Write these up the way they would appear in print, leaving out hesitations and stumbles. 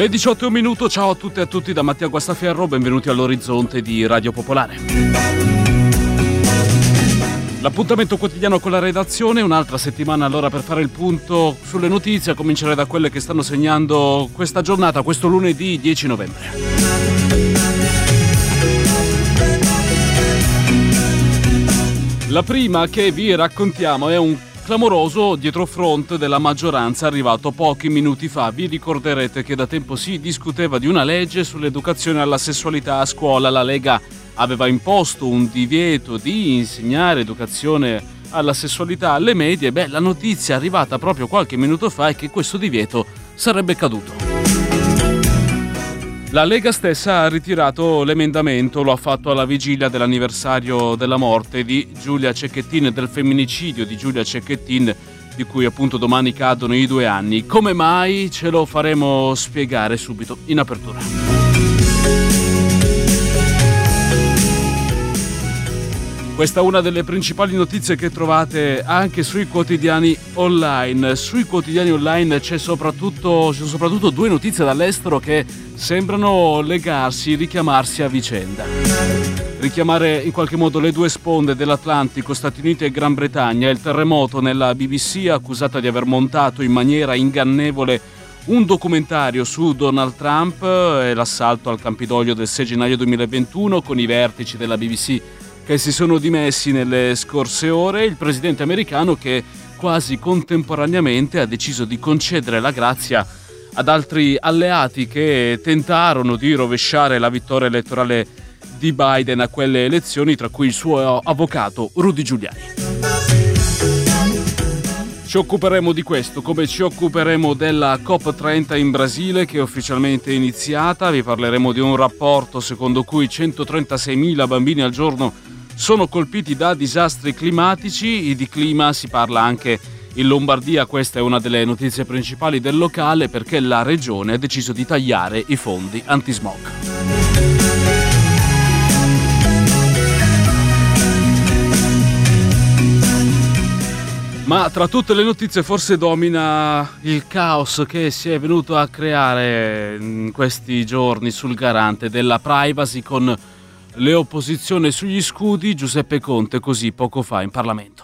Le 18:01, ciao a tutte e a tutti da Mattia Guastaferro, benvenuti all'Orizzonte di Radio Popolare. L'appuntamento quotidiano con la redazione, un'altra settimana allora per fare il punto sulle notizie, a cominciare da quelle che stanno segnando questa giornata, questo lunedì 10 novembre. La prima che vi raccontiamo è un clamoroso dietrofront della maggioranza arrivato pochi minuti fa. Vi ricorderete che da tempo si discuteva di una legge sull'educazione alla sessualità a scuola. La Lega aveva imposto un divieto di insegnare educazione alla sessualità alle medie. La notizia arrivata proprio qualche minuto fa è che questo divieto sarebbe caduto. La Lega stessa ha ritirato l'emendamento, lo ha fatto alla vigilia dell'anniversario della morte di Giulia Cecchettin, del femminicidio di Giulia Cecchettin, di cui appunto domani cadono i 2 anni. Come mai? Ce lo faremo spiegare subito in apertura. Questa è una delle principali notizie che trovate anche sui quotidiani online. Sui quotidiani online ci sono soprattutto 2 notizie dall'estero che sembrano richiamarsi a vicenda. Richiamare in qualche modo le 2 sponde dell'Atlantico, Stati Uniti e Gran Bretagna. Il terremoto nella BBC, accusata di aver montato in maniera ingannevole un documentario su Donald Trump, e l'assalto al Campidoglio del 6 gennaio 2021 con i vertici della BBC che si sono dimessi nelle scorse ore. Il presidente americano che quasi contemporaneamente ha deciso di concedere la grazia ad altri alleati che tentarono di rovesciare la vittoria elettorale di Biden a quelle elezioni, tra cui il suo avvocato Rudy Giuliani. Ci occuperemo di questo, come ci occuperemo della COP30 in Brasile che è ufficialmente iniziata. Vi parleremo di un rapporto secondo cui 136.000 bambini al giorno sono colpiti da disastri climatici. Di clima si parla anche in Lombardia. Questa è una delle notizie principali del locale, perché la regione ha deciso di tagliare i fondi antismog. Ma tra tutte le notizie forse domina il caos che si è venuto a creare in questi giorni sul garante della privacy, con le opposizioni sugli scudi. Giuseppe Conte così poco fa in Parlamento.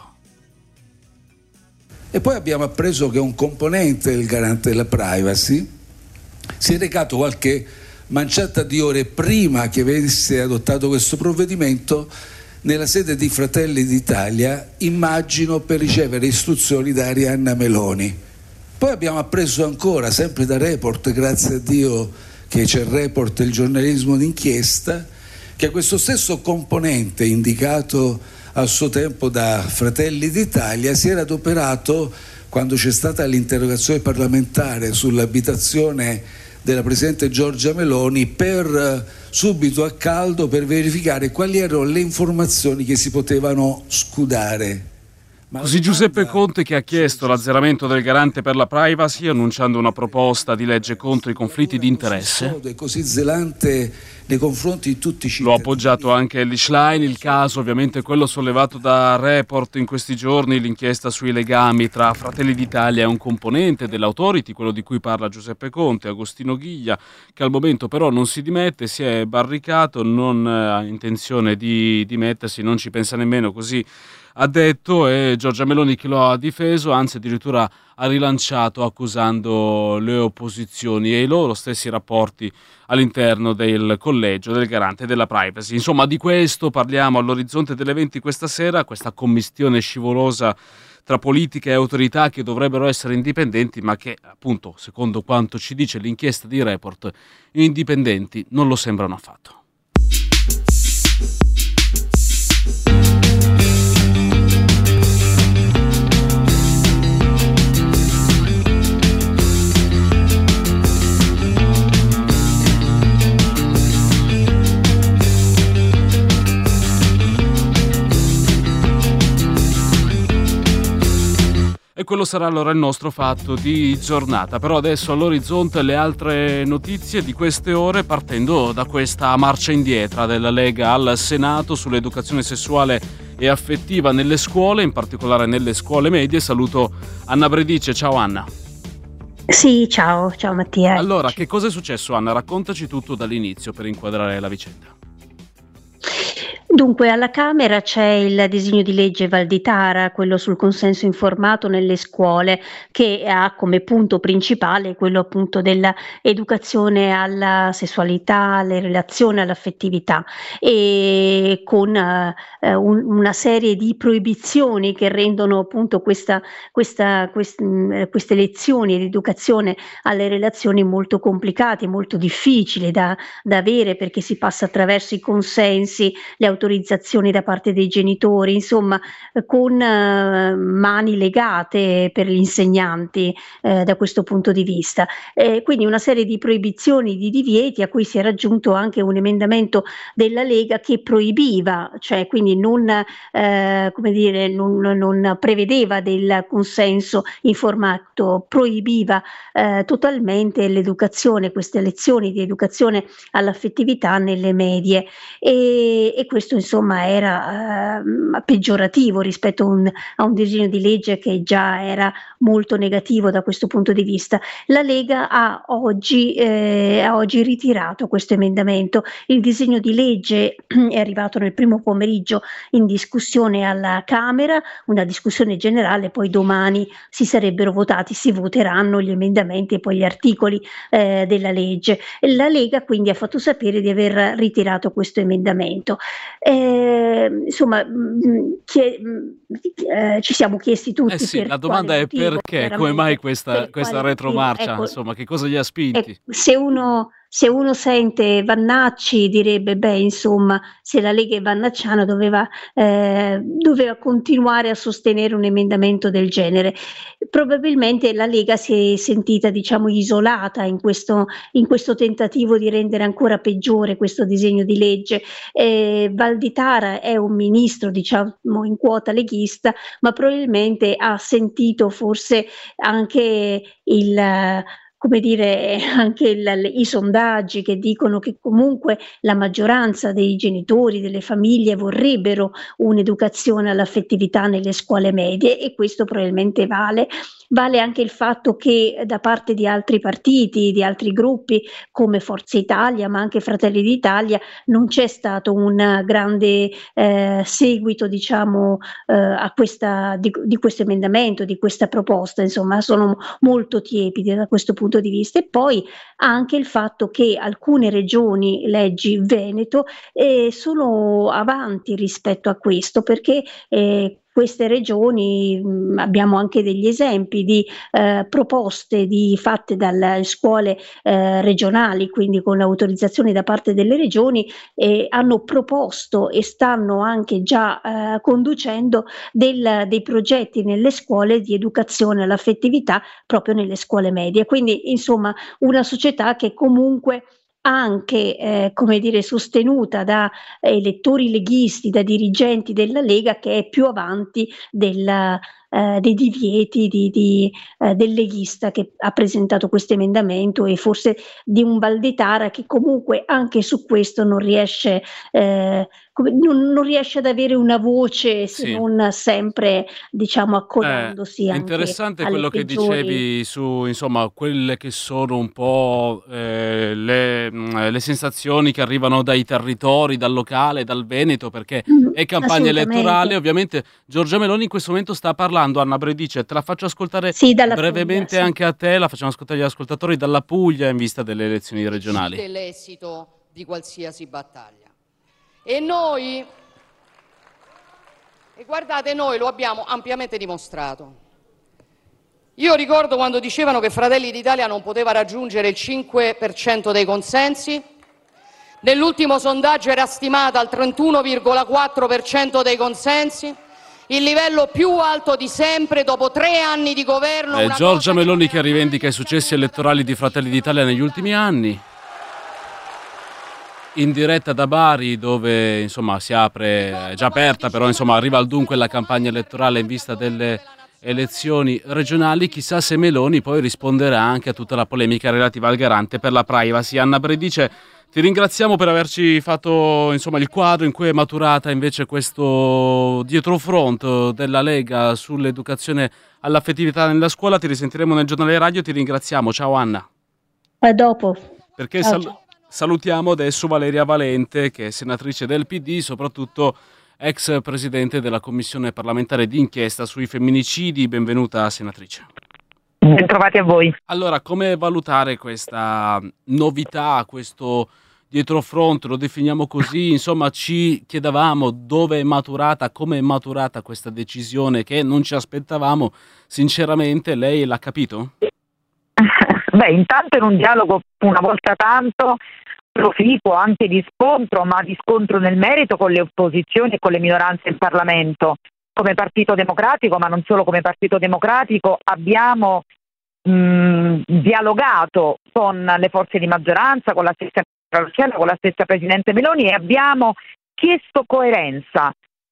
E poi abbiamo appreso che un componente del garante della privacy si è recato qualche manciata di ore prima che avesse adottato questo provvedimento nella sede di Fratelli d'Italia, immagino per ricevere istruzioni da Arianna Meloni. Poi abbiamo appreso ancora, sempre da Report, grazie a Dio che c'è il Report e il giornalismo d'inchiesta, che questo stesso componente indicato al suo tempo da Fratelli d'Italia si era adoperato, quando c'è stata l'interrogazione parlamentare sull'abitazione della Presidente Giorgia Meloni, per subito a caldo per verificare quali erano le informazioni che si potevano scudare. Così Giuseppe Conte, che ha chiesto l'azzeramento del garante per la privacy annunciando una proposta di legge contro i conflitti di interesse. È così zelante nei confronti di tutti i cittadini. Lo ha appoggiato anche Elly Schlein. Il caso ovviamente è quello sollevato da Report in questi giorni, l'inchiesta sui legami tra Fratelli d'Italia e un componente dell'Authority, quello di cui parla Giuseppe Conte, Agostino Ghiglia, che al momento però non si dimette, si è barricato, non ha intenzione di dimettersi, non ci pensa nemmeno, così ha detto, e Giorgia Meloni che lo ha difeso, anzi addirittura ha rilanciato accusando le opposizioni e i loro stessi rapporti all'interno del collegio del garante della privacy. Insomma, di questo parliamo all'Orizzonte delle 20 questa sera, questa commistione scivolosa tra politica e autorità che dovrebbero essere indipendenti, ma che appunto, secondo quanto ci dice l'inchiesta di Report, indipendenti non lo sembrano affatto. E quello sarà allora il nostro fatto di giornata. Però adesso all'orizzonte le altre notizie di queste ore, partendo da questa marcia indietro della Lega al Senato sull'educazione sessuale e affettiva nelle scuole, in particolare nelle scuole medie. Saluto Anna Bredice. Ciao Anna. Sì, ciao Mattia. Allora, che cosa è successo, Anna? Raccontaci tutto dall'inizio per inquadrare la vicenda. Dunque, alla Camera c'è il disegno di legge Valditara, quello sul consenso informato nelle scuole, che ha come punto principale quello appunto dell'educazione alla sessualità, alle relazioni, all'affettività, e con una serie di proibizioni che rendono appunto queste lezioni di educazione alle relazioni molto complicate, molto difficili da avere, perché si passa attraverso i consensi, le autorizzazioni da parte dei genitori, insomma, con mani legate per gli insegnanti da questo punto di vista. Quindi una serie di proibizioni, di divieti, a cui si è raggiunto anche un emendamento della Lega che proibiva, cioè quindi non prevedeva del consenso informato, proibiva totalmente l'educazione, queste lezioni di educazione all'affettività nelle medie, e questo insomma era peggiorativo rispetto a un disegno di legge che già era molto negativo da questo punto di vista. La Lega ha oggi ritirato questo emendamento. Il disegno di legge è arrivato nel primo pomeriggio in discussione alla Camera, una discussione generale, poi domani si voteranno gli emendamenti e poi gli articoli della legge. La Lega quindi ha fatto sapere di aver ritirato questo emendamento. Insomma, ci siamo chiesti tutti Sì, per la domanda quale è motivo, perché, come mai questa motivo, retromarcia, ecco, insomma, che cosa gli ha spinti? se uno sente Vannacci direbbe, beh, insomma, se la Lega è vannacciana doveva continuare a sostenere un emendamento del genere. Probabilmente la Lega si è sentita, diciamo, isolata in questo tentativo di rendere ancora peggiore questo disegno di legge. Valditara è un ministro, diciamo, in quota leghista, ma probabilmente ha sentito forse anche i sondaggi che dicono che comunque la maggioranza dei genitori, delle famiglie vorrebbero un'educazione all'affettività nelle scuole medie, e questo probabilmente vale anche il fatto che da parte di altri partiti, di altri gruppi come Forza Italia, ma anche Fratelli d'Italia, non c'è stato un grande seguito, diciamo, di questo emendamento, di questa proposta. Insomma, sono molto tiepidi da questo punto di vista. E poi anche il fatto che alcune regioni, leggi Veneto, sono avanti rispetto a questo, perché queste regioni, abbiamo anche degli esempi di proposte fatte dalle scuole regionali, quindi con l'autorizzazione da parte delle regioni, hanno proposto e stanno anche già conducendo dei progetti nelle scuole di educazione all'affettività proprio nelle scuole medie. Quindi insomma una società che comunque anche sostenuta da elettori leghisti, da dirigenti della Lega, che è più avanti dei divieti del leghista che ha presentato questo emendamento, e forse di un Valditara che comunque anche su questo non riesce ad avere una voce, se non sempre, diciamo, accodandosi È anche interessante alle quello che peggiori. dicevi su, insomma, quelle che sono un po' le sensazioni che arrivano dai territori, dal locale, dal Veneto, perché è campagna elettorale. Ovviamente Giorgia Meloni in questo momento sta parlando, Anna Bredice, te la faccio ascoltare brevemente Puglia, anche a te, la facciamo ascoltare agli ascoltatori dalla Puglia in vista delle elezioni regionali. L'esito di qualsiasi battaglia. E noi, guardate, noi lo abbiamo ampiamente dimostrato. Io ricordo quando dicevano che Fratelli d'Italia non poteva raggiungere il 5% dei consensi. Nell'ultimo sondaggio era stimata al 31,4% dei consensi, il livello più alto di sempre dopo 3 anni di governo. Giorgia Meloni che rivendica i successi elettorali di Fratelli d'Italia negli ultimi anni. In diretta da Bari, dove insomma si apre, è già aperta, però insomma arriva al dunque la campagna elettorale in vista delle elezioni regionali. Chissà se Meloni poi risponderà anche a tutta la polemica relativa al garante per la privacy. Anna Bredice, Ti ringraziamo per averci fatto il quadro in cui è maturata invece questo dietrofront della Lega sull'educazione all'affettività nella scuola. Ti risentiremo nel giornale radio, ti ringraziamo. Ciao Anna. A dopo. Perché Ciao. salutiamo adesso Valeria Valente, che è senatrice del PD, soprattutto ex presidente della Commissione parlamentare d'inchiesta sui femminicidi. Benvenuta senatrice. Bentrovati a voi. Allora, come valutare questa novità, questo dietrofront, lo definiamo così, insomma ci chiedevamo dove è maturata, come è maturata questa decisione che non ci aspettavamo, sinceramente lei l'ha capito? Beh, intanto in un dialogo una volta tanto proficuo anche di scontro, ma di scontro nel merito con le opposizioni e con le minoranze in Parlamento. Come Partito Democratico, ma non solo come Partito Democratico, abbiamo dialogato con le forze di maggioranza, con la stessa Roccella, con la stessa Presidente Meloni, e abbiamo chiesto coerenza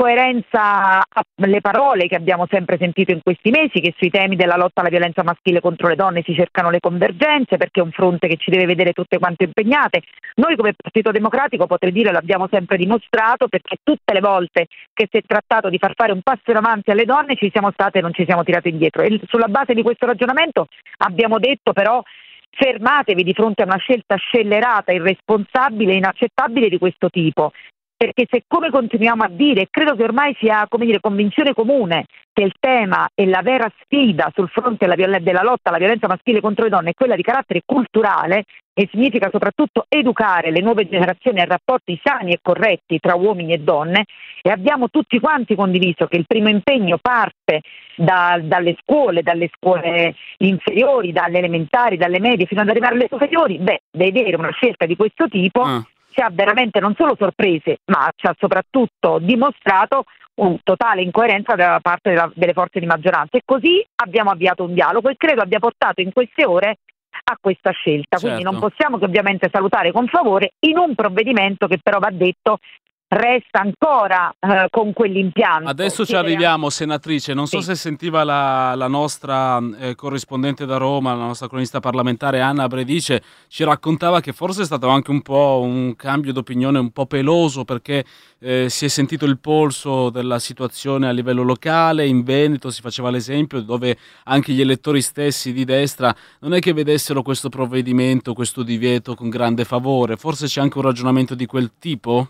alle parole che abbiamo sempre sentito in questi mesi, che sui temi della lotta alla violenza maschile contro le donne si cercano le convergenze, perché è un fronte che ci deve vedere tutte quante impegnate. Noi come Partito Democratico, potrei dire, l'abbiamo sempre dimostrato, perché tutte le volte che si è trattato di far fare un passo in avanti alle donne ci siamo state e non ci siamo tirate indietro, e sulla base di questo ragionamento abbiamo detto però: fermatevi di fronte a una scelta scellerata, irresponsabile e inaccettabile di questo tipo. Perché se, come continuiamo a dire, e credo che ormai sia convinzione comune, che il tema e la vera sfida sul fronte della lotta alla violenza maschile contro le donne è quella di carattere culturale, e significa soprattutto educare le nuove generazioni a rapporti sani e corretti tra uomini e donne, e abbiamo tutti quanti condiviso che il primo impegno parte dalle scuole inferiori, dalle elementari, dalle medie fino ad arrivare alle superiori. Vedere una scelta di questo tipo ci ha veramente non solo sorprese, ma ci ha soprattutto dimostrato un totale incoerenza da parte delle forze di maggioranza, e così abbiamo avviato un dialogo e credo abbia portato in queste ore a questa scelta. Certo. Quindi non possiamo che ovviamente salutare con favore, in un provvedimento che però, va detto, resta ancora con quell'impianto. Adesso ci arriviamo, senatrice. Non so Sì. se sentiva la nostra corrispondente da Roma, la nostra cronista parlamentare Anna Bredice, ci raccontava che forse è stato anche un po' un cambio d'opinione un po' peloso, perché si è sentito il polso della situazione a livello locale. In Veneto si faceva l'esempio, dove anche gli elettori stessi di destra non è che vedessero questo provvedimento, questo divieto con grande favore. Forse c'è anche un ragionamento di quel tipo?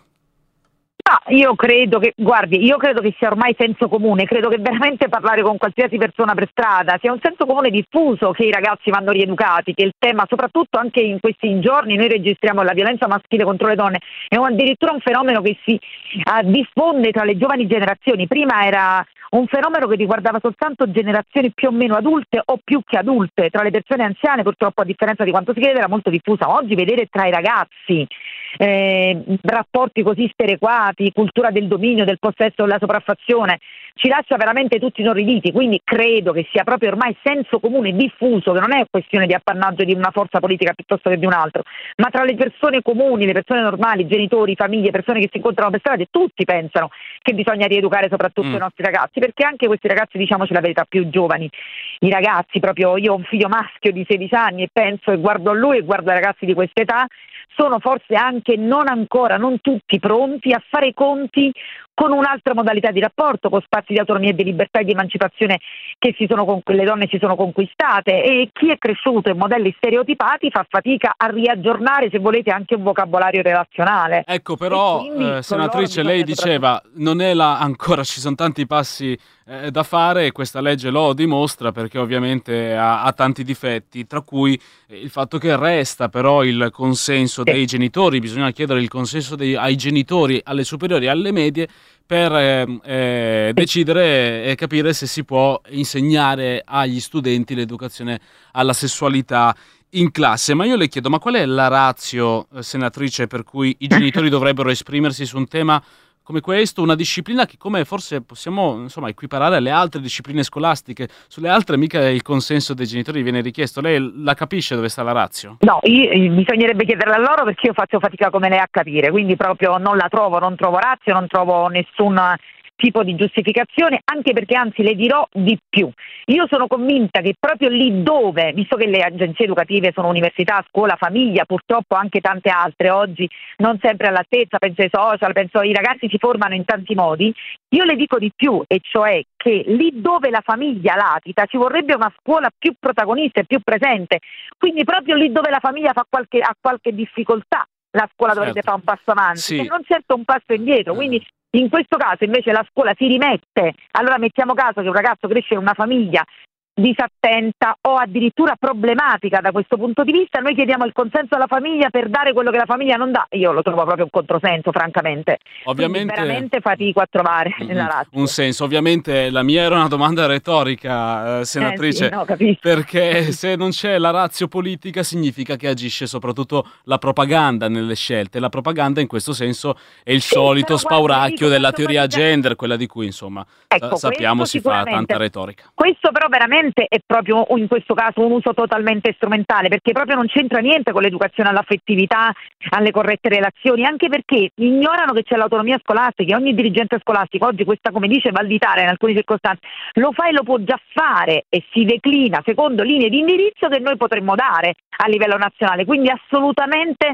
Io credo che sia ormai senso comune, credo che veramente parlare con qualsiasi persona per strada sia un senso comune diffuso, che i ragazzi vanno rieducati, che il tema, soprattutto anche in questi giorni, noi registriamo la violenza maschile contro le donne, è addirittura un fenomeno che si diffonde tra le giovani generazioni. Prima era un fenomeno che riguardava soltanto generazioni più o meno adulte o più che adulte. Tra le persone anziane, purtroppo, a differenza di quanto si crede, era molto diffusa. Oggi vedere tra i ragazzi rapporti così sperequati, cultura del dominio, del possesso, della sopraffazione, ci lascia veramente tutti inorriditi. Quindi credo che sia proprio ormai senso comune diffuso, che non è questione di appannaggio di una forza politica piuttosto che di un altro, ma tra le persone comuni, le persone normali, genitori, famiglie, persone che si incontrano per strada, tutti pensano che bisogna rieducare soprattutto i nostri ragazzi, perché anche questi ragazzi, diciamoci la verità, più giovani, i ragazzi, proprio io ho un figlio maschio di 16 anni e penso e guardo a lui e guardo ai ragazzi di questa età, sono forse anche non tutti pronti a fare i conti con un'altra modalità di rapporto, con spazi di autonomia e di libertà e di emancipazione che le donne si sono conquistate, e chi è cresciuto in modelli stereotipati fa fatica a riaggiornare, se volete, anche un vocabolario relazionale. Ecco, però, senatrice, lei diceva non è ancora, ci sono tanti passi da fare, e questa legge lo dimostra, perché ovviamente ha tanti difetti, tra cui il fatto che resta però il consenso dei genitori. Bisogna chiedere il consenso ai genitori, alle superiori e alle medie, per decidere e capire se si può insegnare agli studenti l'educazione alla sessualità in classe. Ma io le chiedo, ma qual è la ratio, senatrice, per cui i genitori dovrebbero esprimersi su un tema come questo, una disciplina che, come forse possiamo equiparare alle altre discipline scolastiche? Sulle altre mica il consenso dei genitori viene richiesto. Lei la capisce dove sta la ratio? No, bisognerebbe chiederla a loro, perché io faccio fatica come lei a capire, quindi proprio non trovo ratio, non trovo nessun tipo di giustificazione, anche perché anzi le dirò di più. Io sono convinta che proprio lì dove, visto che le agenzie educative sono università, scuola, famiglia, purtroppo anche tante altre oggi non sempre all'altezza, penso ai social, penso i ragazzi si formano in tanti modi, io le dico di più, e cioè che lì dove la famiglia latita ci vorrebbe una scuola più protagonista e più presente, quindi proprio lì dove la famiglia ha qualche difficoltà, la scuola dovrebbe fare un passo avanti, e non certo un passo indietro, quindi in questo caso invece la scuola si rimette. Allora mettiamo caso che un ragazzo cresce in una famiglia disattenta o addirittura problematica da questo punto di vista, noi chiediamo il consenso alla famiglia per dare quello che la famiglia non dà. Io lo trovo proprio un controsenso, francamente. Ovviamente quindi veramente fatico a trovare nella razza un senso. Ovviamente la mia era una domanda retorica, senatrice, perché se non c'è la ratio politica significa che agisce soprattutto la propaganda nelle scelte. La propaganda in questo senso è il solito spauracchio della teoria gender, quella di cui insomma sappiamo si fa tanta retorica. Questo però veramente è proprio in questo caso un uso totalmente strumentale, perché proprio non c'entra niente con l'educazione all'affettività, alle corrette relazioni, anche perché ignorano che c'è l'autonomia scolastica e ogni dirigente scolastico oggi questa, come dice Valditara in alcune circostanze, lo fa e lo può già fare e si declina secondo linee di indirizzo che noi potremmo dare a livello nazionale, quindi assolutamente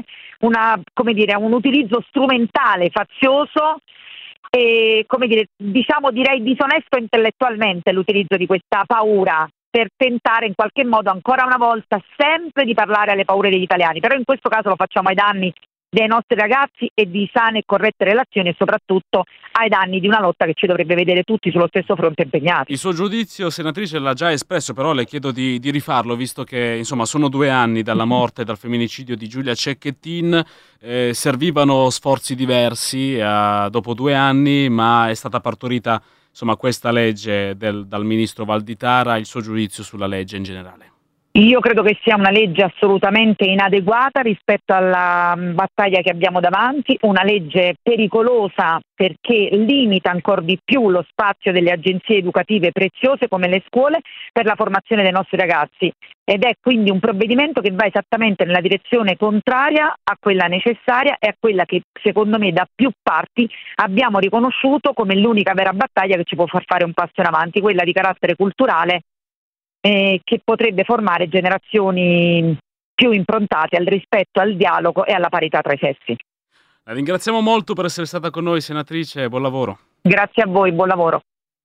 un utilizzo strumentale, fazioso e direi disonesto intellettualmente l'utilizzo di questa paura per tentare in qualche modo ancora una volta sempre di parlare alle paure degli italiani, però in questo caso lo facciamo ai danni dei nostri ragazzi e di sane e corrette relazioni e soprattutto ai danni di una lotta che ci dovrebbe vedere tutti sullo stesso fronte impegnati. Il suo giudizio, senatrice, l'ha già espresso, però le chiedo di rifarlo, visto che insomma sono 2 anni dalla morte e dal femminicidio di Giulia Cecchettin, servivano sforzi diversi dopo 2 anni, ma è stata partorita insomma questa legge dal ministro Valditara. Il suo giudizio sulla legge in generale? Io credo che sia una legge assolutamente inadeguata rispetto alla battaglia che abbiamo davanti, una legge pericolosa perché limita ancora di più lo spazio delle agenzie educative preziose come le scuole per la formazione dei nostri ragazzi, ed è quindi un provvedimento che va esattamente nella direzione contraria a quella necessaria e a quella che secondo me da più parti abbiamo riconosciuto come l'unica vera battaglia che ci può far fare un passo in avanti, quella di carattere culturale, che potrebbe formare generazioni più improntate al rispetto, al dialogo e alla parità tra i sessi. La ringraziamo molto per essere stata con noi, senatrice, buon lavoro. Grazie a voi, buon lavoro.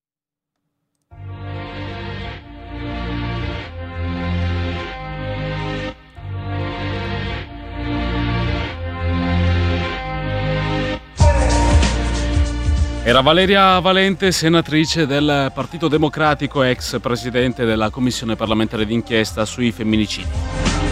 Era Valeria Valente, senatrice del Partito Democratico, ex presidente della Commissione parlamentare d'inchiesta sui femminicidi.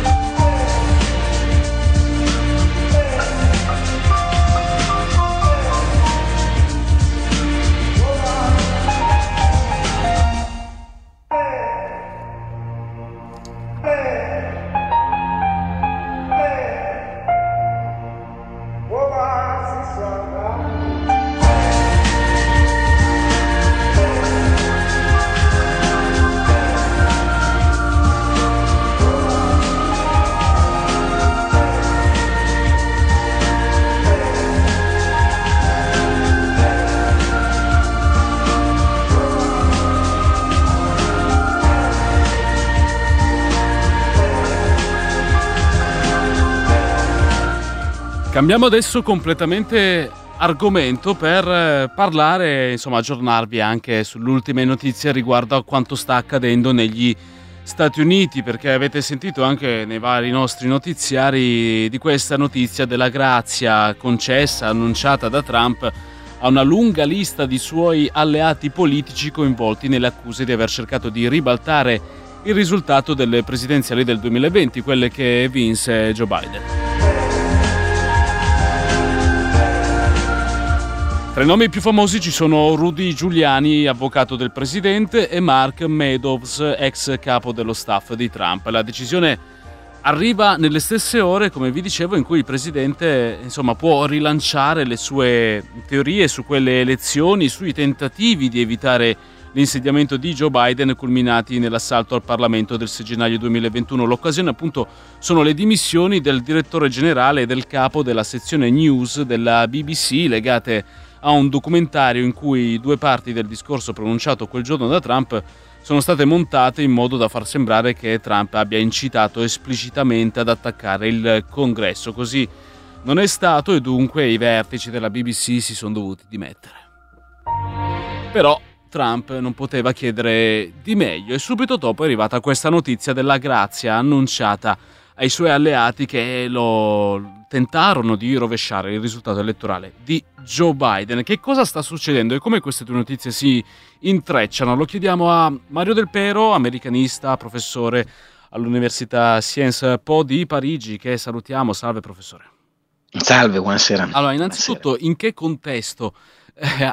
Cambiamo adesso completamente argomento per parlare, insomma, aggiornarvi anche sulle ultime notizie riguardo a quanto sta accadendo negli Stati Uniti, perché avete sentito anche nei vari nostri notiziari di questa notizia della grazia concessa, annunciata da Trump a una lunga lista di suoi alleati politici coinvolti nelle accuse di aver cercato di ribaltare il risultato delle presidenziali del 2020, quelle che vinse Joe Biden. Tra i nomi più famosi ci sono Rudy Giuliani, avvocato del presidente, e Mark Meadows, ex capo dello staff di Trump. La decisione arriva nelle stesse ore, come vi dicevo, in cui il presidente può rilanciare le sue teorie su quelle elezioni, sui tentativi di evitare l'insediamento di Joe Biden culminati nell'assalto al Parlamento del 6 gennaio 2021. L'occasione appunto sono le dimissioni del direttore generale e del capo della sezione news della BBC legate a un documentario in cui 2 parti del discorso pronunciato quel giorno da Trump sono state montate in modo da far sembrare che Trump abbia incitato esplicitamente ad attaccare il Congresso. Così non è stato e dunque i vertici della BBC si sono dovuti dimettere. Però Trump non poteva chiedere di meglio e subito dopo è arrivata questa notizia della grazia annunciata ai suoi alleati che lo tentarono di rovesciare il risultato elettorale di Joe Biden. Che cosa sta succedendo e come queste 2 notizie si intrecciano? Lo chiediamo a Mario Del Pero, americanista, professore all'Università Sciences Po di Parigi, che salutiamo. Salve professore. Salve, buonasera. Allora, innanzitutto, in che contesto è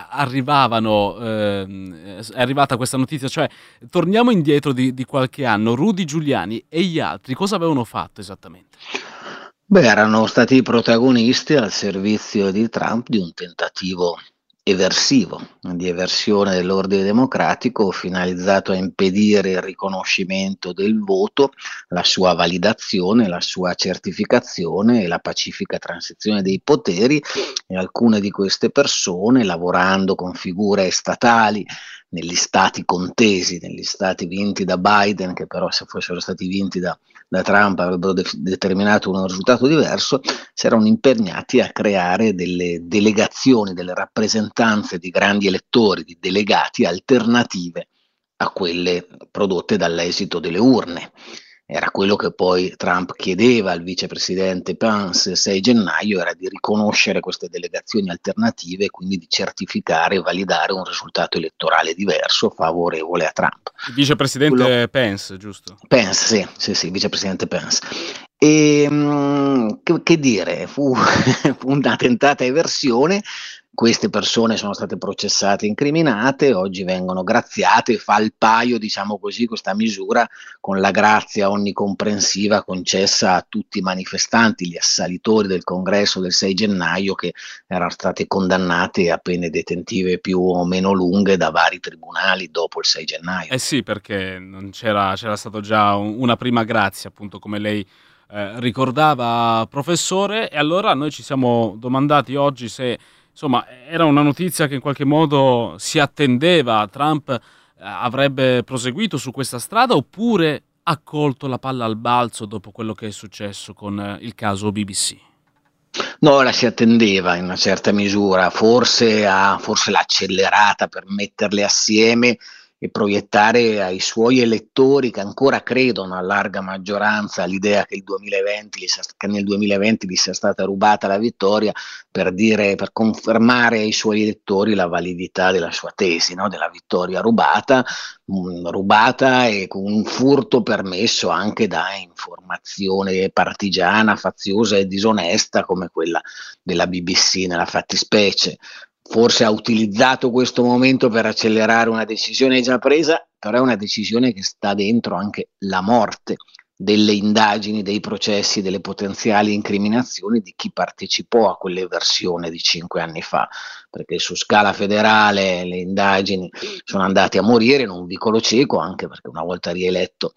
arrivata questa notizia? Cioè, torniamo indietro di qualche anno. Rudy Giuliani e gli altri cosa avevano fatto esattamente? Erano stati i protagonisti al servizio di Trump di un tentativo eversivo, di eversione dell'ordine democratico finalizzato a impedire il riconoscimento del voto, la sua validazione, la sua certificazione e la pacifica transizione dei poteri, e alcune di queste persone, lavorando con figure statali negli stati contesi, negli stati vinti da Biden, che però se fossero stati vinti da Trump avrebbero determinato un risultato diverso, si erano impegnati a creare delle delegazioni, delle rappresentanze di grandi elettori, di delegati alternative a quelle prodotte dall'esito delle urne. Era quello che poi Trump chiedeva al vicepresidente Pence il 6 gennaio, era di riconoscere queste delegazioni alternative e quindi di certificare e validare un risultato elettorale diverso favorevole a Trump. Il vicepresidente Pence, giusto? Pence, sì, vicepresidente Pence. E che dire, fu una tentata eversione. Queste persone sono state processate e incriminate, oggi vengono graziate, fa il paio, diciamo così, questa misura con la grazia onnicomprensiva concessa a tutti i manifestanti, gli assalitori del congresso del 6 gennaio che erano state condannate a pene detentive più o meno lunghe da vari tribunali dopo il 6 gennaio. Eh sì, perché non c'era stato già una prima grazia, appunto, come lei ricordava, professore, e allora noi ci siamo domandati oggi se insomma era una notizia che in qualche modo si attendeva, Trump avrebbe proseguito su questa strada oppure ha colto la palla al balzo dopo quello che è successo con il caso BBC? No, la si attendeva in una certa misura, forse l'ha accelerata per metterle assieme e proiettare ai suoi elettori che ancora credono a larga maggioranza all'idea che nel 2020 gli sia stata rubata la vittoria, per confermare ai suoi elettori la validità della sua tesi, no? Della vittoria rubata e con un furto permesso anche da informazione partigiana, faziosa e disonesta come quella della BBC nella fattispecie. Forse ha utilizzato questo momento per accelerare una decisione già presa, però è una decisione che sta dentro anche la morte delle indagini, dei processi, delle potenziali incriminazioni di chi partecipò a quell'eversione di 5 anni fa, perché su scala federale le indagini sono andate a morire in un vicolo cieco, anche perché una volta rieletto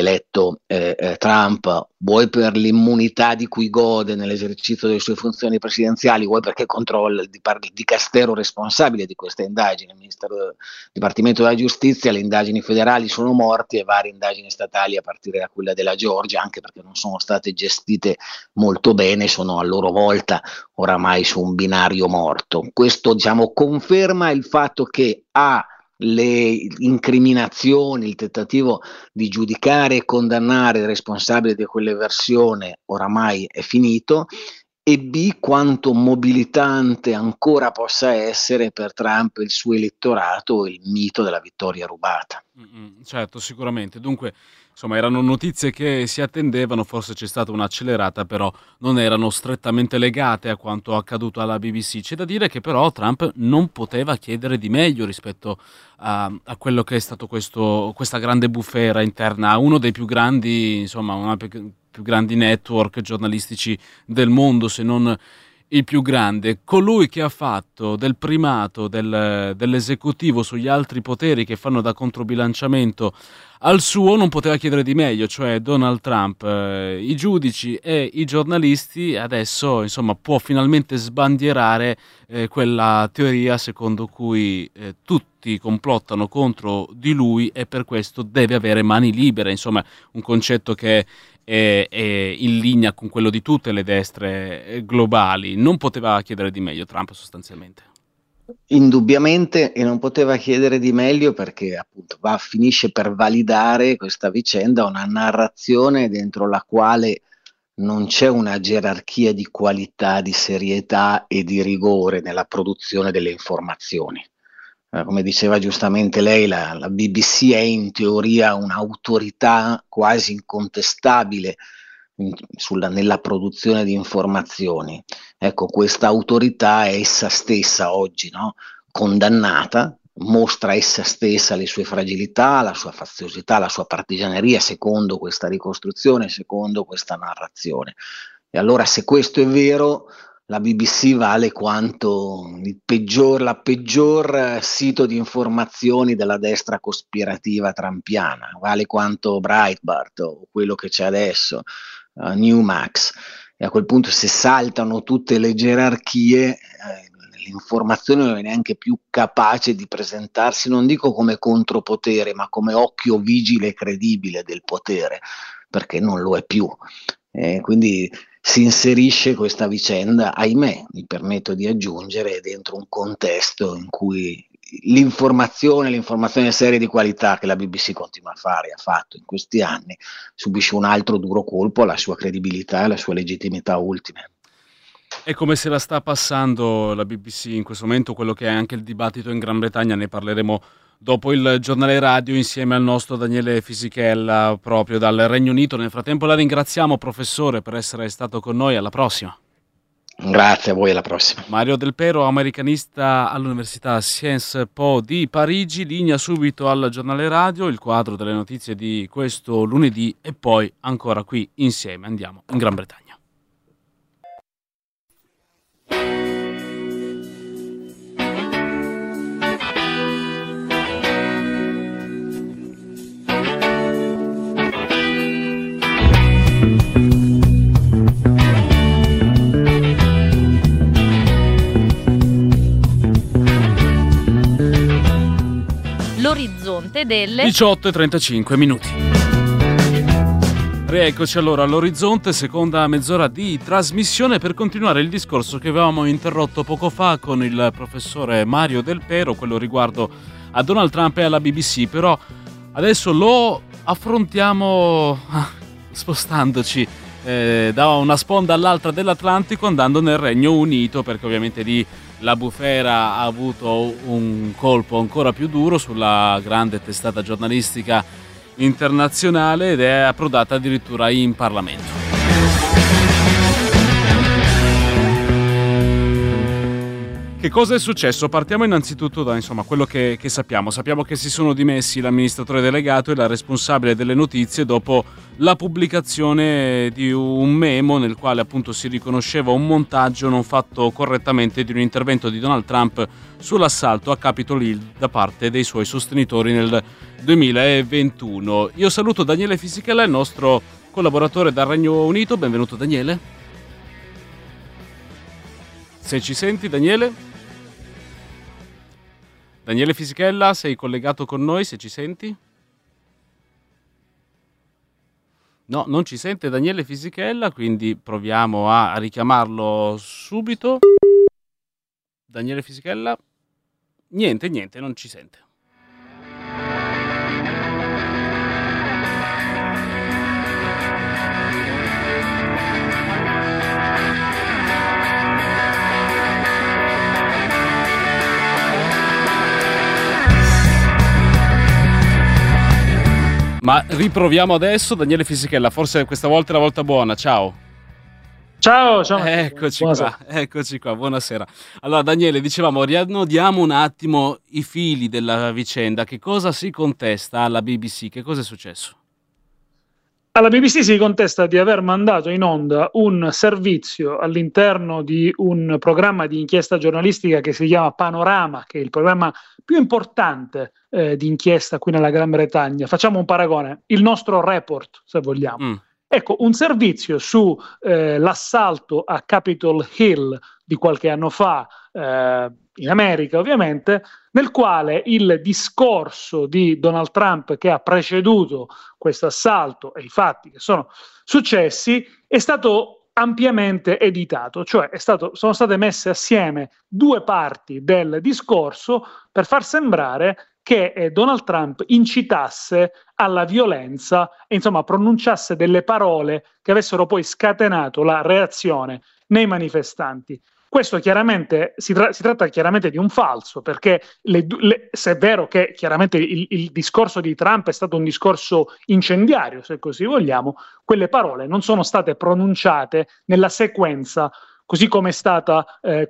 Trump, vuoi per l'immunità di cui gode nell'esercizio delle sue funzioni presidenziali, vuoi perché controlla il dicastero responsabile di queste indagini, il Dipartimento della Giustizia, le indagini federali sono morti e varie indagini statali a partire da quella della Georgia, anche perché non sono state gestite molto bene, sono a loro volta oramai su un binario morto. Questo conferma il fatto che le incriminazioni, il tentativo di giudicare e condannare il responsabile di quell'eversione oramai è finito, e B, quanto mobilitante ancora possa essere per Trump e il suo elettorato il mito della vittoria rubata. Certo, sicuramente. Dunque, insomma, erano notizie che si attendevano, forse c'è stata un'accelerata, però non erano strettamente legate a quanto accaduto alla BBC. C'è da dire che però Trump non poteva chiedere di meglio rispetto a quello che è stato questa grande bufera interna a uno dei più grandi, insomma, una più grandi network giornalistici del mondo, se non il più grande, colui che ha fatto del primato dell'esecutivo sugli altri poteri che fanno da controbilanciamento al suo, non poteva chiedere di meglio, cioè Donald Trump. I giudici e i giornalisti adesso, insomma, può finalmente sbandierare quella teoria secondo cui tutti complottano contro di lui e per questo deve avere mani libere, insomma, un concetto che è in linea con quello di tutte le destre globali. Non poteva chiedere di meglio Trump, sostanzialmente. Indubbiamente, e non poteva chiedere di meglio perché appunto finisce per validare questa vicenda una narrazione dentro la quale non c'è una gerarchia di qualità, di serietà e di rigore nella produzione delle informazioni. Come diceva giustamente lei, la BBC è in teoria un'autorità quasi incontestabile nella produzione di informazioni. Ecco, questa autorità è essa stessa oggi, no? Condannata, mostra essa stessa le sue fragilità, la sua faziosità, la sua partigianeria, secondo questa ricostruzione, secondo questa narrazione. E allora, se questo è vero, la BBC vale quanto la peggior sito di informazioni della destra cospirativa trampiana, vale quanto Breitbart o quello che c'è adesso, Newmax. E a quel punto, se saltano tutte le gerarchie, l'informazione non è neanche più capace di presentarsi, non dico come contropotere, ma come occhio vigile e credibile del potere, perché non lo è più. Quindi si inserisce questa vicenda, ahimè, mi permetto di aggiungere, dentro un contesto in cui l'informazione seria di qualità che la BBC continua a fare e ha fatto in questi anni subisce un altro duro colpo alla sua credibilità e alla sua legittimità ultime. E come se la sta passando la BBC in questo momento, quello che è anche il dibattito in Gran Bretagna, ne parleremo dopo il giornale radio insieme al nostro Daniele Fisichella proprio dal Regno Unito. Nel frattempo la ringraziamo, professore, per essere stato con noi. Alla prossima. Grazie a voi, alla prossima. Mario Del Pero, americanista all'Università Sciences Po di Parigi, linea subito al giornale radio, il quadro delle notizie di questo lunedì e poi ancora qui insieme andiamo in Gran Bretagna. L'orizzonte delle 18:35 minuti. Rieccoci allora all'orizzonte, seconda mezz'ora di trasmissione per continuare il discorso che avevamo interrotto poco fa con il professore Mario Del Pero, quello riguardo a Donald Trump e alla BBC, però adesso lo affrontiamo spostandoci da una sponda all'altra dell'Atlantico, andando nel Regno Unito, perché ovviamente lì la bufera ha avuto un colpo ancora più duro sulla grande testata giornalistica internazionale ed è approdata addirittura in Parlamento. Che cosa è successo? Partiamo innanzitutto da quello che sappiamo. Sappiamo che si sono dimessi l'amministratore delegato e la responsabile delle notizie dopo la pubblicazione di un memo nel quale appunto si riconosceva un montaggio non fatto correttamente di un intervento di Donald Trump sull'assalto a Capitol Hill da parte dei suoi sostenitori nel 2021. Io saluto Daniele Fisichella, il nostro collaboratore dal Regno Unito. Benvenuto Daniele. Se ci senti, Daniele? Daniele Fisichella, sei collegato con noi, se ci senti? No, non ci sente Daniele Fisichella, quindi proviamo a richiamarlo subito. Daniele Fisichella? Niente, non ci sente. Ma riproviamo adesso, Daniele Fisichella, forse questa volta è la volta buona, ciao. Ciao. Eccoci qua, buonasera. Allora Daniele, dicevamo, riannodiamo un attimo i fili della vicenda, che cosa si contesta alla BBC, che cosa è successo? Alla BBC si contesta di aver mandato in onda un servizio all'interno di un programma di inchiesta giornalistica che si chiama Panorama, che è il programma più importante di inchiesta qui nella Gran Bretagna. Facciamo un paragone, il nostro Report, se vogliamo. Ecco, un servizio su l'assalto a Capitol Hill di qualche anno fa, in America ovviamente, nel quale il discorso di Donald Trump che ha preceduto questo assalto e i fatti che sono successi è stato ampiamente editato, cioè sono state messe assieme due parti del discorso per far sembrare che Donald Trump incitasse alla violenza e insomma pronunciasse delle parole che avessero poi scatenato la reazione nei manifestanti. Questo chiaramente si tratta chiaramente di un falso, perché se è vero che chiaramente il discorso di Trump è stato un discorso incendiario, se così vogliamo, quelle parole non sono state pronunciate nella sequenza così come è stato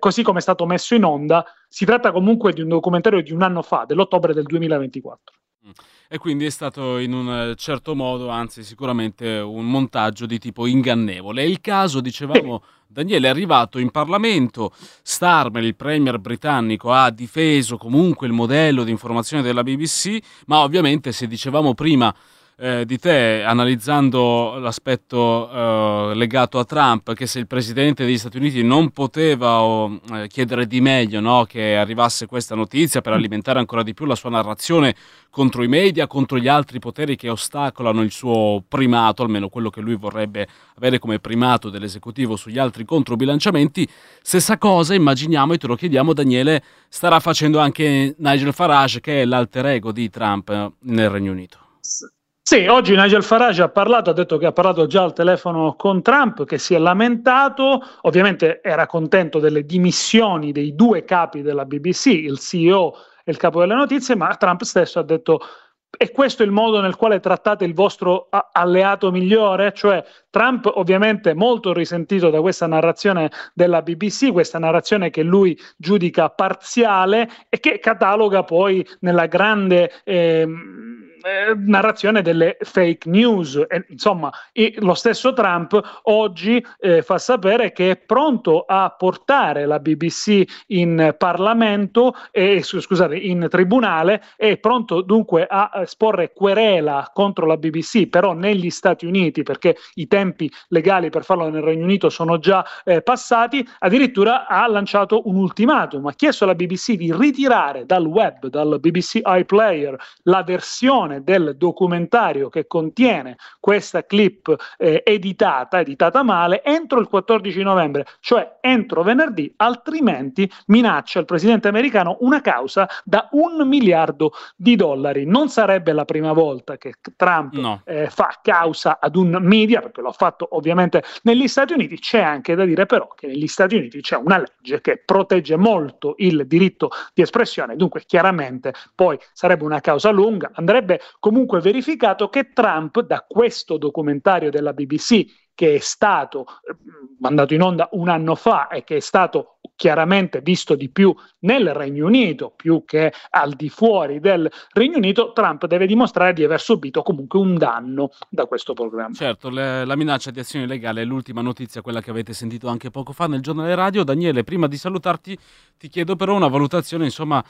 messo in onda. Si tratta comunque di un documentario di un anno fa, dell'ottobre del 2024. E quindi è stato in un certo modo, anzi sicuramente un montaggio di tipo ingannevole. Il caso, dicevamo, Daniele, è arrivato in Parlamento. Starmer, il premier britannico, ha difeso comunque il modello di informazione della BBC, ma ovviamente, se dicevamo prima di te, analizzando l'aspetto legato a Trump, che se il presidente degli Stati Uniti non poteva chiedere di meglio, no, che arrivasse questa notizia per alimentare ancora di più la sua narrazione contro i media, contro gli altri poteri che ostacolano il suo primato, almeno quello che lui vorrebbe avere come primato dell'esecutivo sugli altri controbilanciamenti. Stessa cosa, immaginiamo, e te lo chiediamo, Daniele, starà facendo anche Nigel Farage, che è l'alter ego di Trump nel Regno Unito. Sì, oggi Nigel Farage ha detto che ha parlato già al telefono con Trump, che si è lamentato, ovviamente era contento delle dimissioni dei due capi della BBC, il CEO e il capo delle notizie, ma Trump stesso ha detto: è questo il modo nel quale trattate il vostro alleato migliore? Cioè Trump ovviamente molto risentito da questa narrazione della BBC, questa narrazione che lui giudica parziale e che cataloga poi nella grande narrazione delle fake news. Insomma, lo stesso Trump oggi fa sapere che è pronto a portare la BBC in Parlamento, in tribunale, è pronto dunque a esporre querela contro la BBC, però negli Stati Uniti, perché i tempi legali per farlo nel Regno Unito sono già passati. Addirittura ha lanciato un ultimatum, ha chiesto alla BBC di ritirare dal web, dal BBC iPlayer, la versione del documentario che contiene questa clip editata male entro il 14 novembre, cioè entro venerdì, altrimenti minaccia il presidente americano una causa da $1 miliardo. Non sarebbe la prima volta che Trump fa causa ad un media, perché l'ha fatto ovviamente negli Stati Uniti. C'è anche da dire però che negli Stati Uniti c'è una legge che protegge molto il diritto di espressione, dunque chiaramente poi sarebbe una causa lunga. Andrebbe comunque verificato che Trump, da questo documentario della BBC che è stato mandato in onda un anno fa e che è stato chiaramente visto di più nel Regno Unito più che al di fuori del Regno Unito, Trump deve dimostrare di aver subito comunque un danno da questo programma. Certo, la minaccia di azione legale è l'ultima notizia, quella che avete sentito anche poco fa nel giornale radio. Daniele, prima di salutarti ti chiedo però una valutazione insomma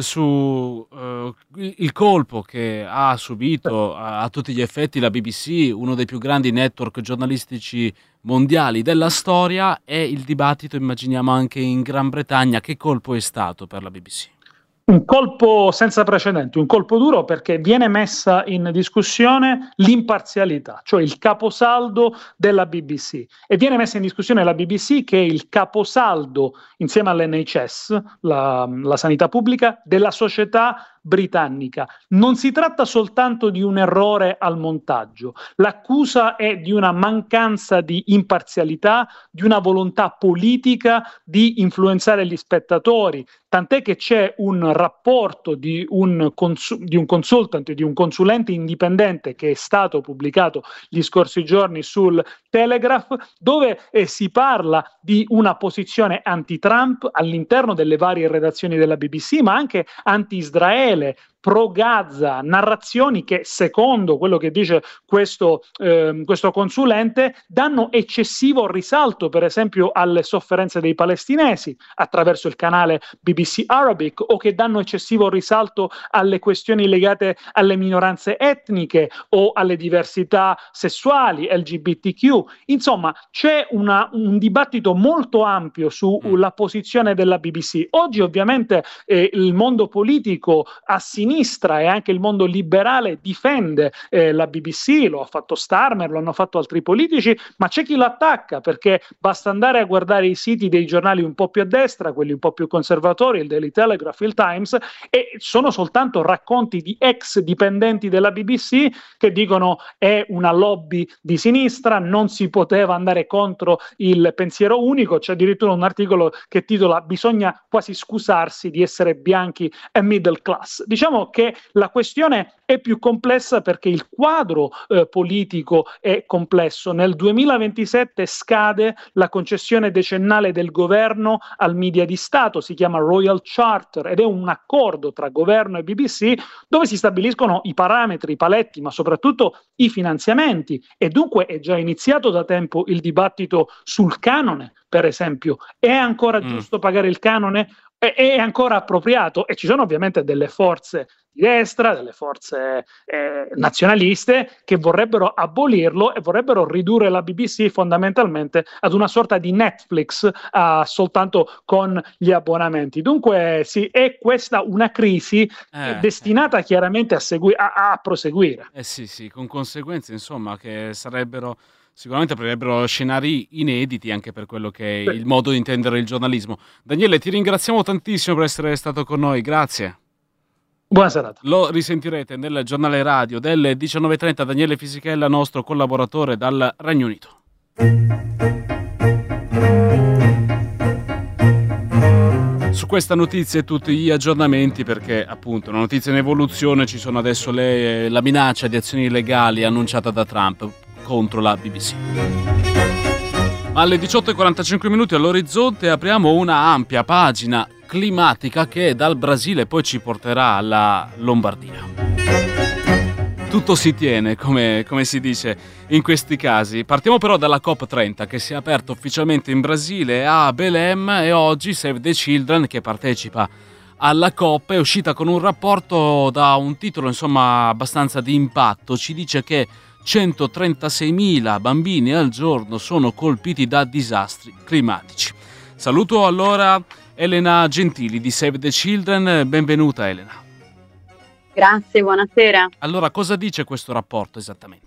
su il colpo che ha subito a tutti gli effetti la BBC, uno dei più grandi network giornalistici mondiali della storia, e il dibattito immaginiamo anche in Gran Bretagna. Che colpo è stato per la BBC? Un colpo senza precedenti, un colpo duro, perché viene messa in discussione l'imparzialità, cioè il caposaldo della BBC, e viene messa in discussione la BBC che è il caposaldo insieme all'NHS, la sanità pubblica, della società britannica. Non si tratta soltanto di un errore al montaggio, l'accusa è di una mancanza di imparzialità, di una volontà politica di influenzare gli spettatori, tant'è che c'è un rapporto di un consultant, di un consulente indipendente che è stato pubblicato gli scorsi giorni sul Telegraph, dove si parla di una posizione anti-Trump all'interno delle varie redazioni della BBC, ma anche anti-Israele, pro Gaza, narrazioni che secondo quello che dice questo consulente danno eccessivo risalto per esempio alle sofferenze dei palestinesi attraverso il canale BBC Arabic, o che danno eccessivo risalto alle questioni legate alle minoranze etniche o alle diversità sessuali, LGBTQ. Insomma, c'è un dibattito molto ampio sulla posizione della BBC. Oggi ovviamente il mondo politico a sinistra e anche il mondo liberale difende la BBC, lo ha fatto Starmer, lo hanno fatto altri politici, ma c'è chi lo attacca, perché basta andare a guardare i siti dei giornali un po' più a destra, quelli un po' più conservatori, il Daily Telegraph, il Times, e sono soltanto racconti di ex dipendenti della BBC che dicono è una lobby di sinistra, non si poteva andare contro il pensiero unico. C'è addirittura un articolo che titola "Bisogna quasi scusarsi di essere bianchi e middle class". Diciamo che la questione è più complessa perché il quadro politico è complesso. Nel 2027 scade la concessione decennale del governo al media di Stato, si chiama Royal Charter, ed è un accordo tra governo e BBC dove si stabiliscono i parametri, i paletti, ma soprattutto i finanziamenti, e dunque è già iniziato da tempo il dibattito sul canone, per esempio. È ancora giusto pagare il canone? È ancora appropriato? E ci sono ovviamente delle forze di destra, delle forze nazionaliste che vorrebbero abolirlo e vorrebbero ridurre la BBC fondamentalmente ad una sorta di Netflix soltanto con gli abbonamenti. Dunque sì, è questa una crisi destinata chiaramente a proseguire. Sì, con conseguenze insomma che sicuramente aprirebbero scenari inediti anche per quello che è il modo di intendere il giornalismo. Daniele, ti ringraziamo tantissimo per essere stato con noi, grazie. Buona serata. Lo risentirete nel giornale radio delle 19:30. Daniele Fisichella, nostro collaboratore dal Regno Unito. Su questa notizia e tutti gli aggiornamenti, perché appunto una notizia in evoluzione, ci sono adesso la minaccia di azioni legali annunciata da Trump contro la BBC. Alle 18:45 all'orizzonte apriamo una ampia pagina climatica che dal Brasile poi ci porterà alla Lombardia. Tutto si tiene, come si dice in questi casi. Partiamo però dalla COP30 che si è aperta ufficialmente in Brasile a Belém, e oggi Save the Children, che partecipa alla COP, è uscita con un rapporto da un titolo insomma abbastanza di impatto. Ci dice che 136.000 bambini al giorno sono colpiti da disastri climatici. Saluto allora Elena Gentili di Save the Children. Benvenuta Elena. Grazie, buonasera. Allora, cosa dice questo rapporto esattamente?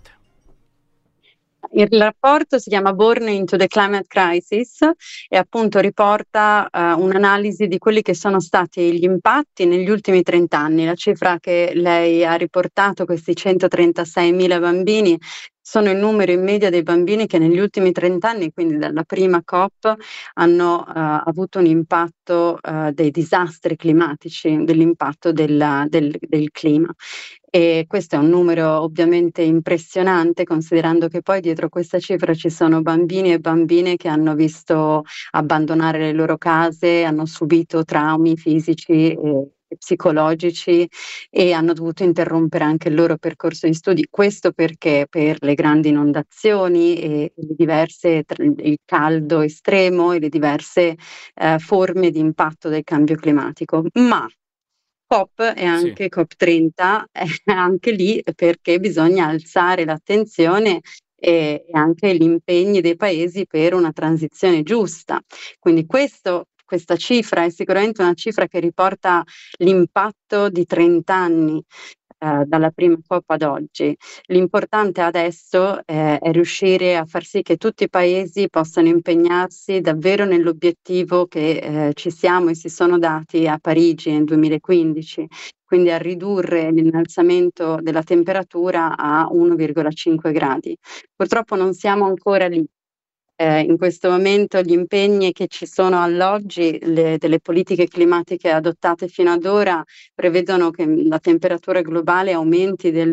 Il rapporto si chiama Born into the Climate Crisis e appunto riporta un'analisi di quelli che sono stati gli impatti negli ultimi 30 anni. La cifra che lei ha riportato, questi 136.000 bambini, sono il numero in media dei bambini che negli ultimi 30 anni, quindi dalla prima COP, hanno avuto un impatto dei disastri climatici, dell'impatto del clima. E questo è un numero ovviamente impressionante, considerando che poi dietro questa cifra ci sono bambini e bambine che hanno visto abbandonare le loro case, hanno subito traumi fisici e psicologici e hanno dovuto interrompere anche il loro percorso di studi. Questo perché per le grandi inondazioni e le diverse, il caldo estremo e le diverse forme di impatto del cambio climatico. Ma COP e anche COP30 è anche lì perché bisogna alzare l'attenzione e anche gli impegni dei paesi per una transizione giusta. Quindi questa cifra è sicuramente una cifra che riporta l'impatto di 30 anni dalla prima COP ad oggi. L'importante adesso è riuscire a far sì che tutti i paesi possano impegnarsi davvero nell'obiettivo che ci siamo e si sono dati a Parigi nel 2015, quindi a ridurre l'innalzamento della temperatura a 1,5 gradi. Purtroppo non siamo ancora lì. In questo momento gli impegni che ci sono all'oggi, delle politiche climatiche adottate fino ad ora, prevedono che la temperatura globale aumenti di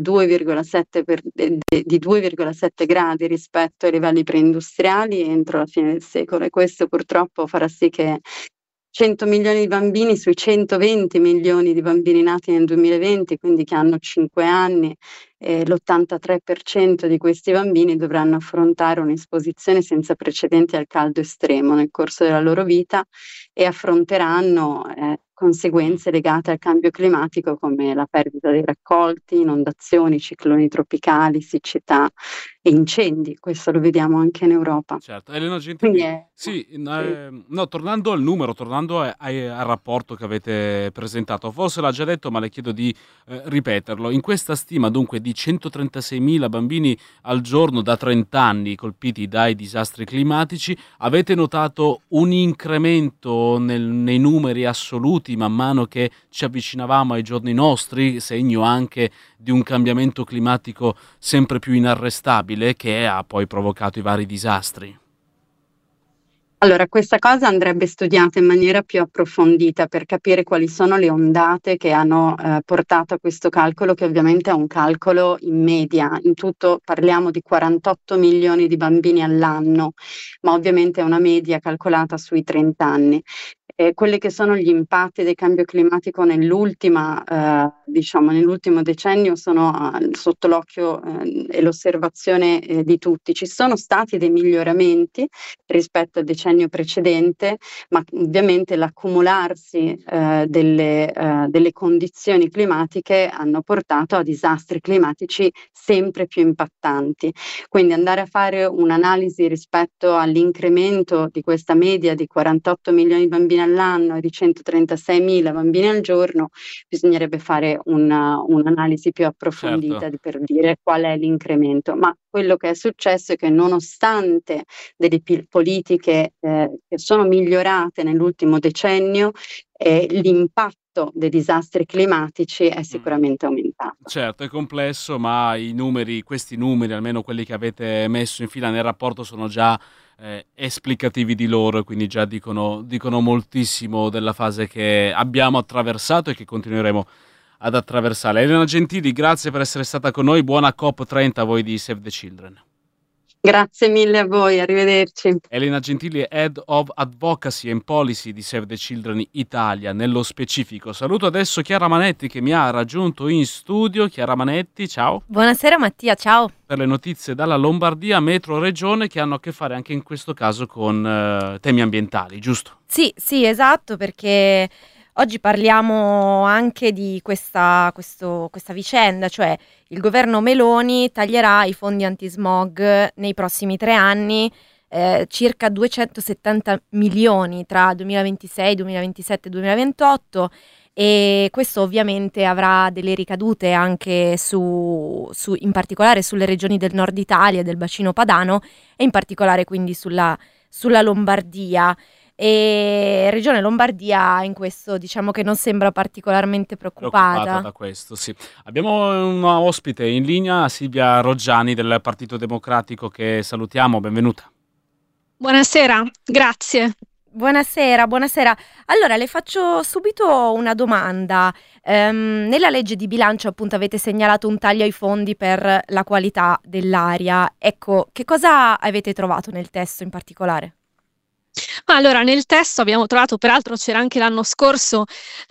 2,7 gradi rispetto ai livelli preindustriali entro la fine del secolo, e questo purtroppo farà sì che 100 milioni di bambini sui 120 milioni di bambini nati nel 2020, quindi che hanno 5 anni, l'83% di questi bambini dovranno affrontare un'esposizione senza precedenti al caldo estremo nel corso della loro vita e affronteranno conseguenze legate al cambio climatico come la perdita dei raccolti, inondazioni, cicloni tropicali, siccità e incendi. Questo lo vediamo anche in Europa. Certo, Elena Gentili, tornando al numero, tornando al rapporto che avete presentato, forse l'ha già detto ma le chiedo di ripeterlo. In questa stima dunque di 136.000 bambini al giorno da 30 anni colpiti dai disastri climatici, avete notato un incremento nei numeri assoluti man mano che ci avvicinavamo ai giorni nostri, segno anche di un cambiamento climatico sempre più inarrestabile che ha poi provocato i vari disastri? Allora, questa cosa andrebbe studiata in maniera più approfondita per capire quali sono le ondate che hanno portato a questo calcolo, che ovviamente è un calcolo in media. In tutto parliamo di 48 milioni di bambini all'anno, ma ovviamente è una media calcolata sui 30 anni. Quelli che sono gli impatti del cambio climatico nell'ultimo decennio sono sotto l'occhio e l'osservazione di tutti. Ci sono stati dei miglioramenti rispetto al decennio precedente, ma ovviamente l'accumularsi delle condizioni climatiche hanno portato a disastri climatici sempre più impattanti. Quindi andare a fare un'analisi rispetto all'incremento di questa media di 48 milioni di bambini all'anno e di 136.000 bambini al giorno, bisognerebbe fare un'analisi più approfondita per dire qual è l'incremento. Ma quello che è successo è che nonostante delle politiche che sono migliorate nell'ultimo decennio, l'impatto dei disastri climatici è sicuramente aumentato. Certo, è complesso, ma questi numeri, almeno quelli che avete messo in fila nel rapporto, sono già esplicativi di loro, e quindi già dicono moltissimo della fase che abbiamo attraversato e che continueremo ad attraversare. Elena Gentili, grazie per essere stata con noi, buona COP30 a voi di Save the Children. Grazie mille a voi, arrivederci. Elena Gentili è Head of Advocacy and Policy di Save the Children Italia, nello specifico. Saluto adesso Chiara Manetti che mi ha raggiunto in studio. Chiara Manetti, ciao. Buonasera Mattia, ciao. Per le notizie dalla Lombardia, metro regione, che hanno a che fare anche in questo caso con temi ambientali, giusto? Sì, esatto, perché oggi parliamo anche di questa vicenda, cioè il governo Meloni taglierà i fondi antismog nei prossimi 3 anni, circa 270 milioni tra 2026, 2027 e 2028, e questo ovviamente avrà delle ricadute anche in particolare sulle regioni del nord Italia, del bacino padano, e in particolare quindi sulla Lombardia. E Regione Lombardia in questo diciamo che non sembra particolarmente preoccupata da questo, sì. Abbiamo una ospite in linea, Silvia Roggiani del Partito Democratico, che salutiamo, benvenuta. Buonasera, grazie. Buonasera. Allora le faccio subito una domanda. Nella legge di bilancio appunto avete segnalato un taglio ai fondi per la qualità dell'aria. Ecco, che cosa avete trovato nel testo in particolare? Allora, nel testo abbiamo trovato, peraltro c'era anche l'anno scorso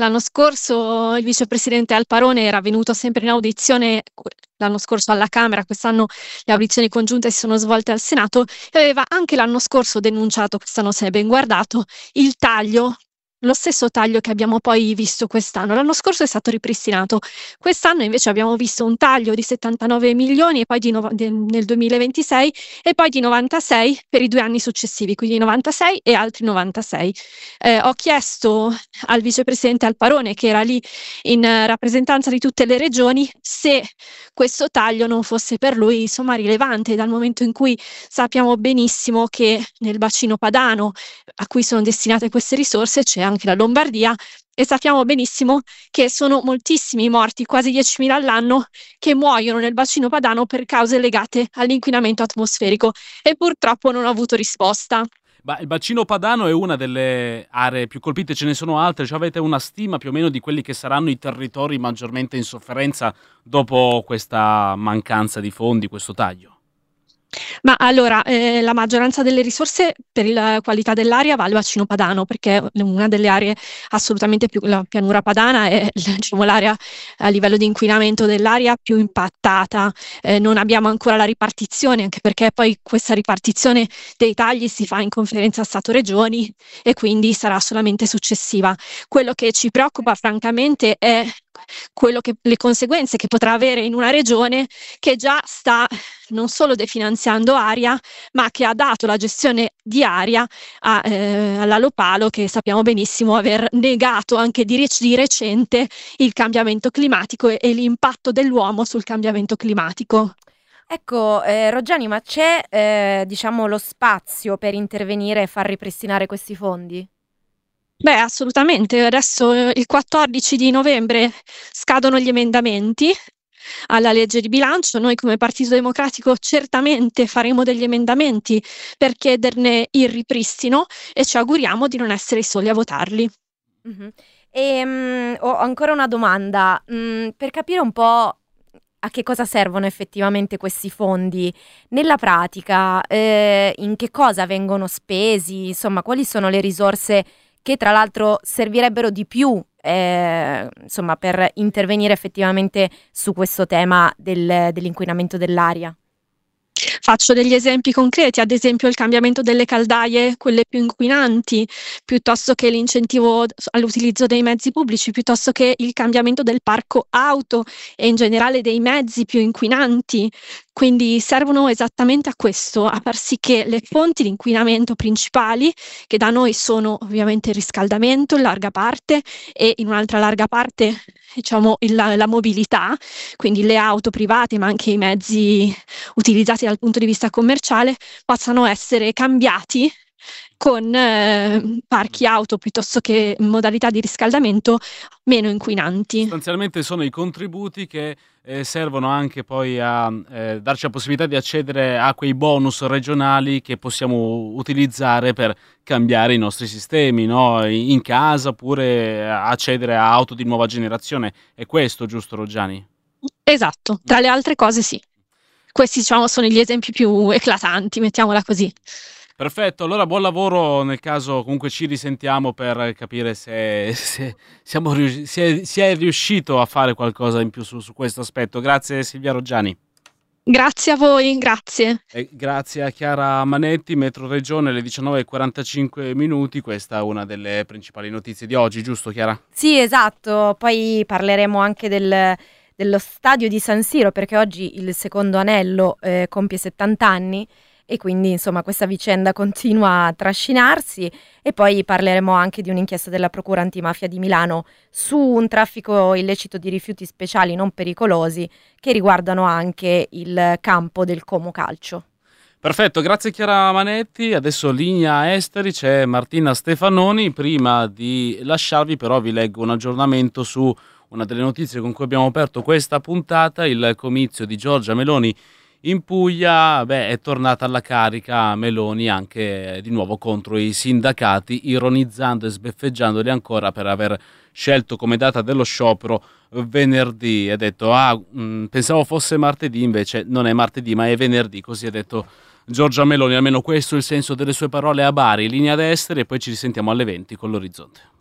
il vicepresidente Alparone era venuto sempre in audizione l'anno scorso alla Camera, quest'anno le audizioni congiunte si sono svolte al Senato, e aveva anche l'anno scorso denunciato, quest'anno se ne è ben guardato, il taglio. Lo stesso taglio che abbiamo poi visto quest'anno. L'anno scorso è stato ripristinato, quest'anno invece abbiamo visto un taglio di 79 milioni e poi nel 2026 e poi di 96 per i 2 anni successivi, quindi 96 e altri 96. Ho chiesto al vicepresidente Alparone, che era lì in rappresentanza di tutte le regioni, se questo taglio non fosse per lui rilevante, dal momento in cui sappiamo benissimo che nel bacino padano a cui sono destinate queste risorse c'è anche la Lombardia, e sappiamo benissimo che sono moltissimi morti, quasi 10.000 all'anno, che muoiono nel bacino padano per cause legate all'inquinamento atmosferico, e purtroppo non ho avuto risposta. Ma il bacino padano è una delle aree più colpite, ce ne sono altre, cioè avete una stima più o meno di quelli che saranno i territori maggiormente in sofferenza dopo questa mancanza di fondi, questo taglio? Ma allora, la maggioranza delle risorse per la qualità dell'aria va al bacino padano, perché è una delle aree assolutamente più, la pianura padana è diciamo, l'area a livello di inquinamento dell'aria più impattata. Non abbiamo ancora la ripartizione, anche perché poi questa ripartizione dei tagli si fa in conferenza Stato-Regioni e quindi sarà solamente successiva. Quello che ci preoccupa francamente è le conseguenze che potrà avere in una regione che già sta non solo definanziando aria, ma che ha dato la gestione di aria alla Lopalo, che sappiamo benissimo aver negato anche di recente il cambiamento climatico e l'impatto dell'uomo sul cambiamento climatico. Ecco, Roggiani, ma c'è diciamo lo spazio per intervenire e far ripristinare questi fondi? Beh, assolutamente. Adesso il 14 di novembre scadono gli emendamenti alla legge di bilancio. Noi come Partito Democratico certamente faremo degli emendamenti per chiederne il ripristino e ci auguriamo di non essere i soli a votarli. Mm-hmm. Ho ancora una domanda, per capire un po' a che cosa servono effettivamente questi fondi nella pratica, in che cosa vengono spesi, insomma, quali sono le risorse che tra l'altro servirebbero di più insomma, per intervenire effettivamente su questo tema dell'inquinamento dell'aria. Faccio degli esempi concreti, ad esempio il cambiamento delle caldaie, quelle più inquinanti, piuttosto che l'incentivo all'utilizzo dei mezzi pubblici, piuttosto che il cambiamento del parco auto e in generale dei mezzi più inquinanti. Quindi servono esattamente a questo, a far sì che le fonti di inquinamento principali, che da noi sono ovviamente il riscaldamento in larga parte e in un'altra larga parte diciamo la mobilità, quindi le auto private ma anche i mezzi utilizzati dal punto di vista commerciale, possano essere cambiati con parchi auto piuttosto che modalità di riscaldamento meno inquinanti. Sostanzialmente sono i contributi che servono anche poi a darci la possibilità di accedere a quei bonus regionali che possiamo utilizzare per cambiare i nostri sistemi, no? In casa, oppure accedere a auto di nuova generazione. È questo, giusto, Roggiani? Esatto, tra le altre cose sì. Questi diciamo sono gli esempi più eclatanti, mettiamola così. Perfetto, allora buon lavoro, nel caso comunque ci risentiamo per capire se si è riuscito a fare qualcosa in più su questo aspetto. Grazie Silvia Roggiani. Grazie a voi, grazie. E grazie a Chiara Manetti, Metro Regione, alle 19:45, questa è una delle principali notizie di oggi, giusto Chiara? Sì, esatto, poi parleremo anche dello stadio di San Siro, perché oggi il secondo anello compie 70 anni e quindi insomma questa vicenda continua a trascinarsi, e poi parleremo anche di un'inchiesta della Procura Antimafia di Milano su un traffico illecito di rifiuti speciali non pericolosi che riguardano anche il campo del Como Calcio. Perfetto, grazie Chiara Manetti. Adesso linea esteri, c'è Martina Stefanoni. Prima di lasciarvi però vi leggo un aggiornamento su una delle notizie con cui abbiamo aperto questa puntata. Il comizio di Giorgia Meloni in Puglia, è tornata alla carica Meloni anche di nuovo contro i sindacati, ironizzando e sbeffeggiandoli ancora per aver scelto come data dello sciopero venerdì. Ha detto, pensavo fosse martedì, invece non è martedì ma è venerdì, così ha detto Giorgia Meloni, almeno questo è il senso delle sue parole a Bari. Linea d'esteri e poi ci risentiamo alle 20 con l'Orizzonte.